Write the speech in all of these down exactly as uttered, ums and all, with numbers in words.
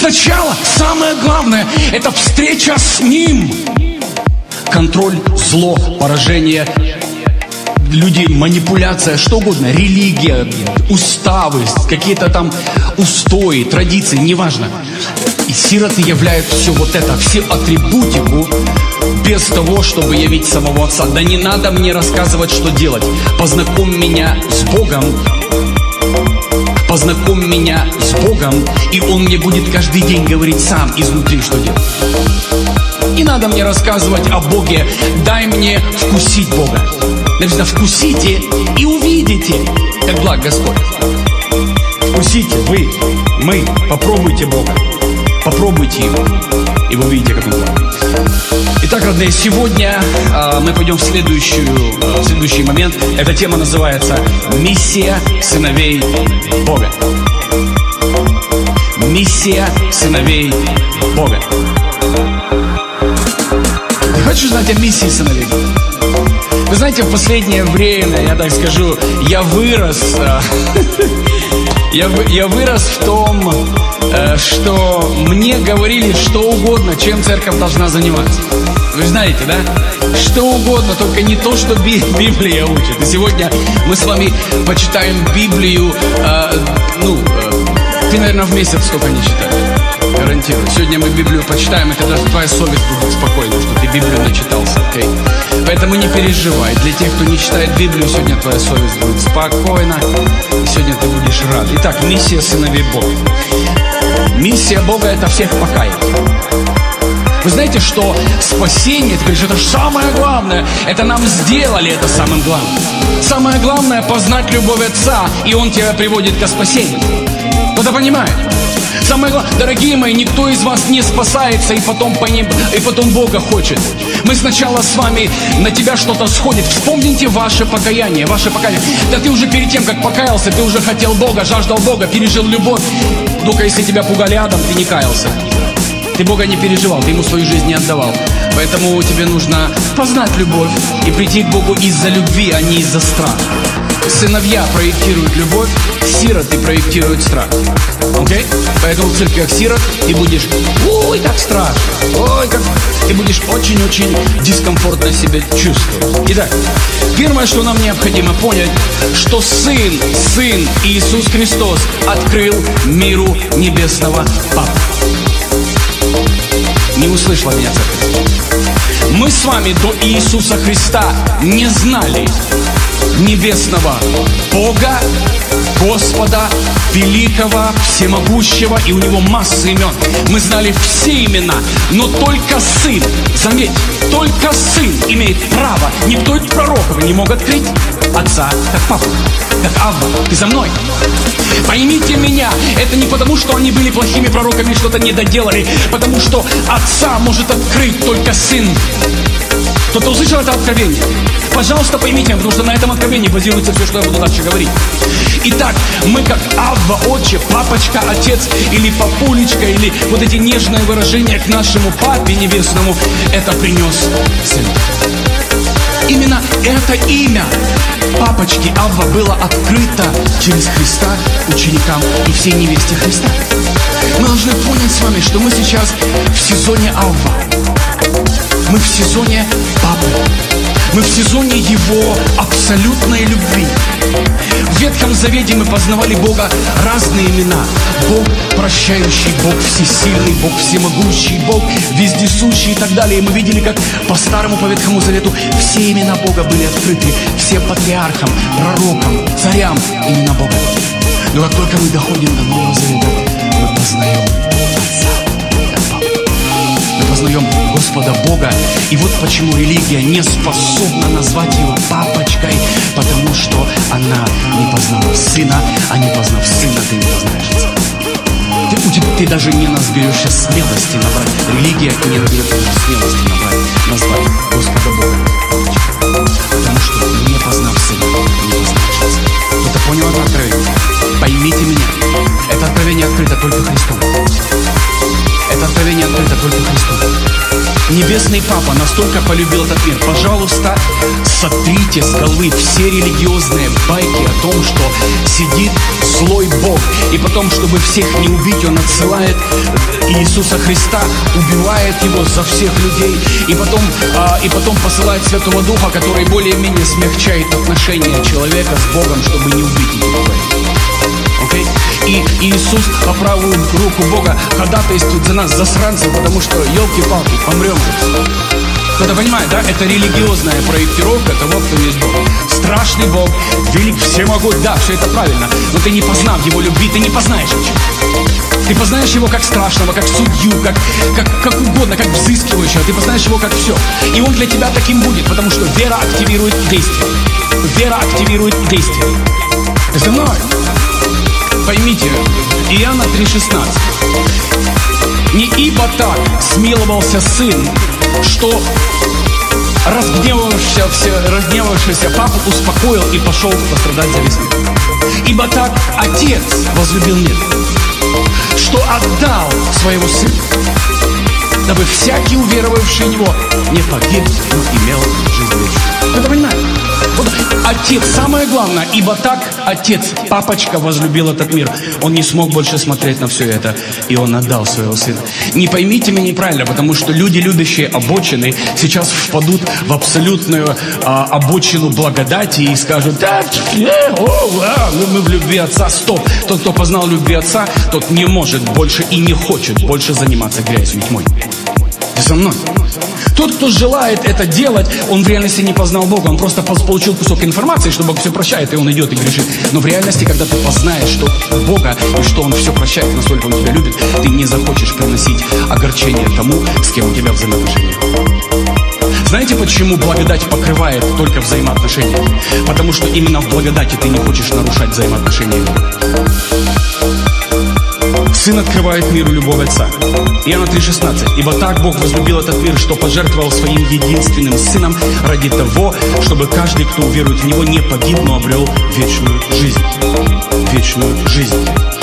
Сначала самое главное – это встреча с Ним. Контроль, зло, поражение людей, манипуляция, что угодно, религия, уставы, какие-то там устои, традиции, неважно. И сироты являют все вот это, все атрибутику, без того, чтобы явить самого Отца. Да не надо мне рассказывать, что делать. Познакомь меня с Богом. Познакомь меня с Богом, и Он мне будет каждый день говорить сам изнутри, что делать. Не надо мне рассказывать о Боге. Дай мне вкусить Бога. Написано, вкусите и увидите, как благ Господь. Вкусите вы, мы, попробуйте Бога. Попробуйте Его, и вы увидите, как Он благ. Итак, родные, сегодня э, мы пойдем в, следующую, э, в следующий момент. Эта тема называется «Миссия сыновей Бога». Миссия сыновей Бога. Ты хочешь знать о миссии сыновей Бога? Вы знаете, в последнее время, я так скажу, я вырос, э, я, я вырос в том, э, что мне говорили что угодно, чем церковь должна заниматься. Вы знаете, да? Что угодно, только не то, что Библия учит. И сегодня мы с вами почитаем Библию, э, ну, э, ты, наверное, в месяц столько не читаешь. Гарантирую. Сегодня мы Библию почитаем, и тогда твоя совесть будет спокойна, что ты Библию начитался, окей? Okay? Поэтому не переживай. Для тех, кто не читает Библию, сегодня твоя совесть будет спокойна, и сегодня ты будешь рад. Итак, миссия сыновей Бога. Миссия Бога – это всех покаять. Вы знаете, что спасение, ты говоришь, это же самое главное. Это нам сделали это самым главным. Самое главное – познать любовь Отца, и Он тебя приводит к спасению. Кто-то понимает? Самое главное, дорогие мои, никто из вас не спасается и потом, по ним, и потом Бога хочет. Мы сначала с вами, на тебя что-то сходит. Вспомните ваше покаяние, ваше покаяние. Да ты уже перед тем, как покаялся, ты уже хотел Бога, жаждал Бога, пережил любовь. Только если тебя пугали адом, ты не каялся. Ты Бога не переживал, ты Ему свою жизнь не отдавал. Поэтому тебе нужно познать любовь и прийти к Богу из-за любви, а не из-за страха. Сыновья проектируют любовь, сироты проектируют страх. Окей? Okay? Поэтому в церквях сирот ты будешь, ой, как страшно, ой, как... Ты будешь очень-очень дискомфортно себя чувствовать. Итак, первое, что нам необходимо понять, что Сын, Сын Иисус Христос открыл миру небесного Папу. Не услышала меня церковь. Мы с вами до Иисуса Христа не знали небесного Бога, Господа, великого, всемогущего, и у Него масса имен. Мы знали все имена, но только Сын, заметь, только Сын имеет право. Никто из пророков не мог открыть Отца, как Папу, как Авва. Ты за мной? Поймите меня, это не потому, что они были плохими пророками и что-то не доделали, потому что Отца может открыть только Сын. Кто-то услышал это откровение? Пожалуйста, поймите, потому что на этом откровении базируется все, что я буду дальше говорить. Итак, мы как Авва, Отче, Папочка, Отец или Папулечка, или вот эти нежные выражения к нашему Папе Небесному, это принес Сын. Именно это имя Папочки Авва было открыто через Христа ученикам и всей невесте Христа. Мы должны понять с вами, что мы сейчас в сезоне Авва. Мы в сезоне Папы. Мы в сезоне Его абсолютной любви. В Ветхом Завете мы познавали Бога разные имена. Бог прощающий, Бог всесильный, Бог всемогущий, Бог вездесущий и так далее. И мы видели, как по Старому, по Ветхому Завету все имена Бога были открыты. Всем патриархам, пророкам, царям имена Бога. Но как только мы доходим до Нового Завета, мы познаем Отца. Мы познаем Господа Бога. И вот почему религия не способна назвать Его Папочкой, потому что она не познала Сына, а не познав Сына, ты не познаешь Отца. Ты, ты, ты даже не наберешься смелости набрать. Религия не наберется даже смелости набрать, назвать Господа Бога Папочкой. Потому что не познав Сына, не познаешь Отца. Кто-то понял это откровение? Поймите меня, это откровение открыто только Христом. Это откровение открыто только Христом. Небесный Небесный Папа настолько полюбил этот мир. Пожалуйста, сотрите с головы все религиозные байки о том, что сидит злой Бог. И потом, чтобы всех не убить, Он отсылает Иисуса Христа, убивает Его за всех людей. И потом, а, и потом посылает Святого Духа, который более-менее смягчает отношения человека с Богом, чтобы не убить этих людей. Okay? И Иисус по правую руку Бога ходатайствует за нас, засранцев, потому что, елки-палки, помрем. Кто-то понимает, да? Это религиозная проектировка того, кто есть Бог. Страшный Бог, велик, всемогущий, да, все это правильно. Но ты не познав Его любви, ты не познаешь ничего. Ты познаешь Его как страшного, как судью, как, как, как угодно, как взыскивающего. Ты познаешь Его как все. И Он для тебя таким будет, потому что вера активирует действие. Вера активирует действие. Ты со мной? Поймите, Иоанна три шестнадцать. Не ибо так смиловался Сын, что разгневавшийся, разгневавшийся папа успокоил и пошел пострадать за весь мир. Ибо так Отец возлюбил мир, что отдал своего Сына, дабы всякий, уверовавший в Него, не погиб, но имел жизнь вечную. Это понимаете? Вот Отец, самое главное, ибо так Отец, папочка, возлюбил этот мир. Он не смог больше смотреть на все это, и Он отдал своего Сына. Не поймите меня неправильно, потому что люди, любящие обочины, сейчас впадут в абсолютную а, обочину благодати и скажут: да, э, о, а, мы в любви Отца. Стоп! Тот, кто познал любви Отца, тот не может больше и не хочет больше заниматься грязью тьмой. Ты со мной? Тот, кто желает это делать, он в реальности не познал Бога. Он просто получил кусок информации, что Бог все прощает, и он идет и грешит. Но в реальности, когда ты познаешь, что Бога и что Он все прощает, настолько Он тебя любит, ты не захочешь приносить огорчение тому, с кем у тебя взаимоотношения. Знаете, почему благодать покрывает только взаимоотношения? Потому что именно в благодати ты не хочешь нарушать взаимоотношения. Сын открывает миру любовь Отца. Иоанна три шестнадцать. Ибо так Бог возлюбил этот мир, что пожертвовал своим единственным Сыном ради того, чтобы каждый, кто уверует в Него, не погиб, но обрел вечную жизнь. Вечную жизнь.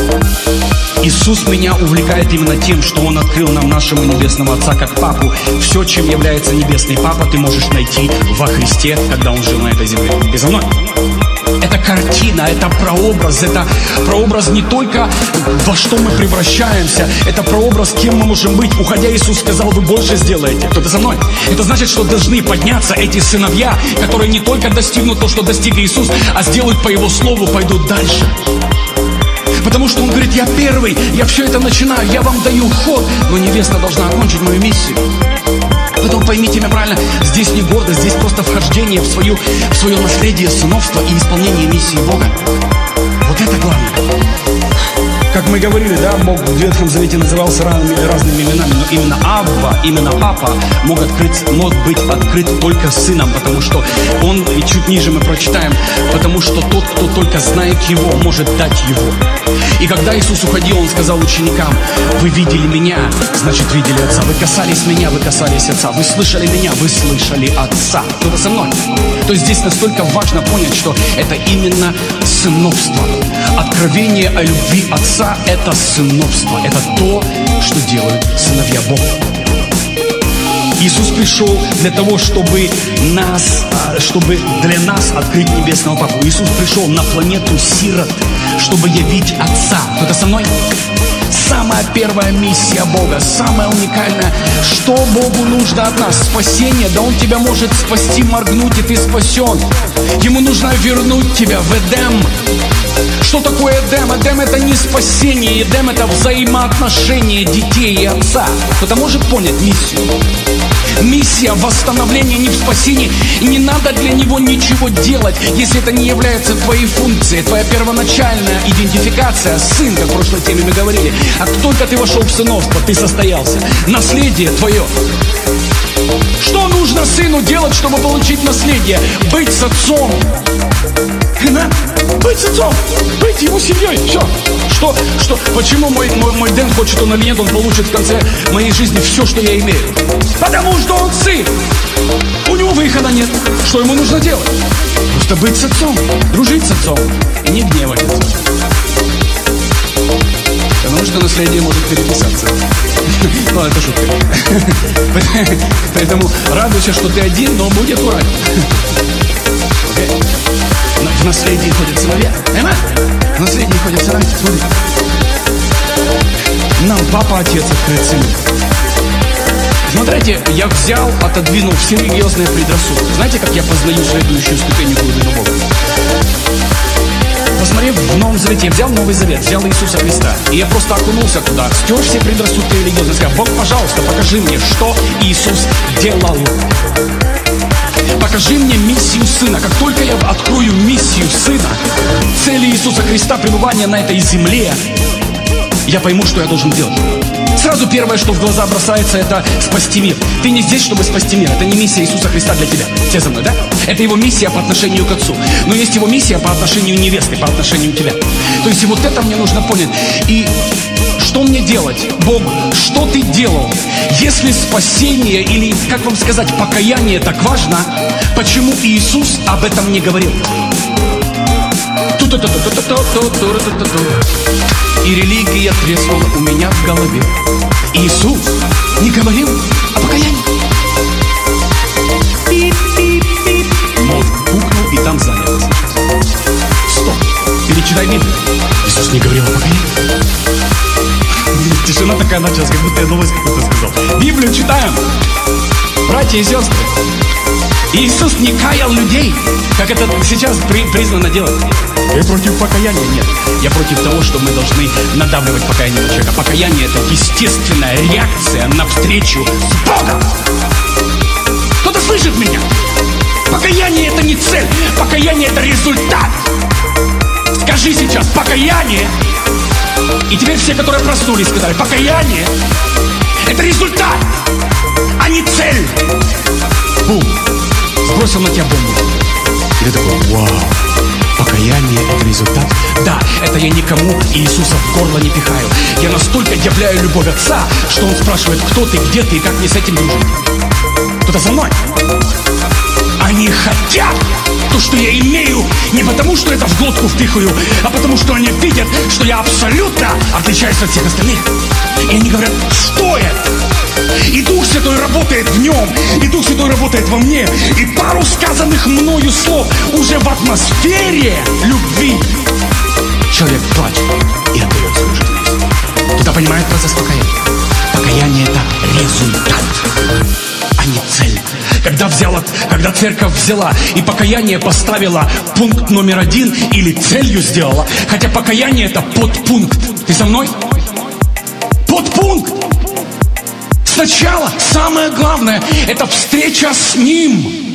Иисус меня увлекает именно тем, что Он открыл нам нашему Небесному Отца как Папу. Все, чем является Небесный Папа, ты можешь найти во Христе, когда Он жил на этой земле. Ты за мной? Это картина, это прообраз, это прообраз не только во что мы превращаемся, это прообраз, кем мы можем быть. Уходя, Иисус сказал: вы больше сделаете. Кто-то со мной? Это значит, что должны подняться эти сыновья, которые не только достигнут то, что достиг Иисус, а сделают по Его слову, пойдут дальше. Потому что Он говорит: я первый, я все это начинаю, я вам даю ход, но невеста должна окончить мою миссию. Поэтому поймите меня правильно, здесь не гордость, здесь просто вхождение в, свою, в свое наследие сыновства и исполнение миссии Бога. Вот это главное. Как мы говорили, да, Бог в Ветхом Завете назывался разными, разными именами, но именно Абба, именно Папа мог, открыть, мог быть открыт только Сыном, потому что Он, и чуть ниже мы прочитаем, потому что тот, кто только знает Его, может дать Его. И когда Иисус уходил, Он сказал ученикам: вы видели Меня, значит видели Отца. Вы касались Меня, вы касались Отца. Вы слышали Меня, вы слышали Отца. Кто-то со мной? То есть здесь настолько важно понять, что это именно сыновство. Откровение о любви Отца — это сыновство. Это то, что делают сыновья Бога. Иисус пришел для того, чтобы нас, чтобы для нас открыть Небесного Папу. Иисус пришел на планету сирот, чтобы явить Отца. Кто-то со мной? Самая первая миссия Бога, самая уникальная. Что Богу нужно от нас? Спасение. Да Он тебя может спасти, моргнуть, и ты спасен. Ему нужно вернуть тебя в Эдем. Что такое Эдем? Эдем — это не спасение. Эдем — это взаимоотношения детей и отца. Кто-то может понять миссию? Миссия восстановления не в спасении. И не надо для него ничего делать, если это не является твоей функцией. Твоя первоначальная идентификация — сын, как в прошлой теме мы говорили. А только ты вошел в сыновство, ты состоялся. Наследие твое. Что нужно сыну делать, чтобы получить наследие? Быть с отцом. Быть с отцом, быть его семьей. Все. Что, что, почему мой, мой, мой Дэн, хочет он или нет, он получит в конце моей жизни все, что я имею? Потому что он сын. У него выхода нет. Что ему нужно делать? Просто быть с отцом, дружить с отцом и не гневать отца. потому что наследие может переписаться. Ну, это шутка. Поэтому радуйся, что ты один, но будь аккуратен. В наследии ходят сыновья. В наследии ходят сыновья. Смотри. Нам папа, отец открыт сыну. Смотрите, я взял, отодвинул все религиозные предрассудки. Знаете, как я познаю следующую ступень глубину Бога? Посмотрев в Новом Завете, я взял Новый Завет, взял Иисуса Христа. И я просто окунулся туда, стер все предрассудки религиозные. Сказал: Бог, пожалуйста, покажи мне, что Иисус делал. Покажи мне миссию Сына. Как только я открою миссию Сына, цели Иисуса Христа, пребывания на этой земле, я пойму, что я должен делать. Сразу первое, что в глаза бросается, это спасти мир. Ты не здесь, чтобы спасти мир. Это не миссия Иисуса Христа для тебя. Все за мной, да? Это его миссия по отношению к Отцу. Но есть его миссия по отношению невесты, по отношению к тебе. То есть и вот это мне нужно понять. И что мне делать? Бог, что ты делал? Если спасение или, как вам сказать, покаяние так важно, почему Иисус об этом не говорил? И религия треснула у меня в голове. Иисус не говорил о покаянии. Пип-пип-пип. Мозг пукнул и там занялся. Стоп, перечитай Библию. Иисус не говорил о покаянии. Тишина такая началась, как будто я новость какую-то сказал. Библию читаем, братья и сестры. Иисус не каял людей, как это сейчас при, признано делать. Я против покаяния? Нет. Я против того, что мы должны надавливать покаяние на человека. Покаяние — это естественная реакция на встречу с Богом. Кто-то слышит меня? Покаяние — это не цель. Покаяние — это результат. Скажи сейчас: покаяние. И теперь все, которые проснулись, сказали: покаяние — это результат, а не цель. Бум. Сбросил на тебя бомбу. И ты такой: вау, покаяние — это результат. Да, это я никому Иисуса в горло не пихаю. Я настолько являю любовь Отца, что Он спрашивает: кто ты, где ты и как мне с этим дружить. Кто-то со мной? Они хотят то, что я имею, не потому, что это в глотку впихаю, а потому, что они видят, что я абсолютно отличаюсь от всех остальных. И они говорят: что это? И Дух Святой работает в нем, и Дух Святой работает во мне. И пару сказанных мною слов уже в атмосфере любви человек плачет и отдает свою жизнь. Кто-то понимает процесс покаяния? Покаяние — это результат, а не цель. Когда, взяла, когда церковь взяла и покаяние поставила пункт номер один или целью сделала, хотя покаяние — это подпункт. Ты со мной? Подпункт. Сначала самое главное — это встреча с Ним.